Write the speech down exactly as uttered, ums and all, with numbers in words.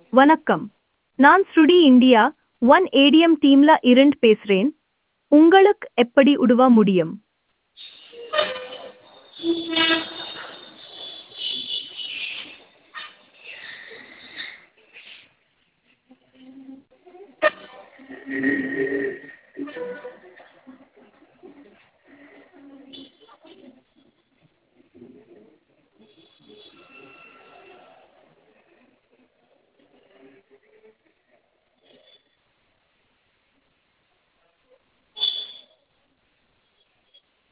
வணக்கம். நான் ஸ்ருடி India one ATM டீம்ல இருந்து பேசுறேன். உங்களுக்கு எப்படி உதவ முடியும்?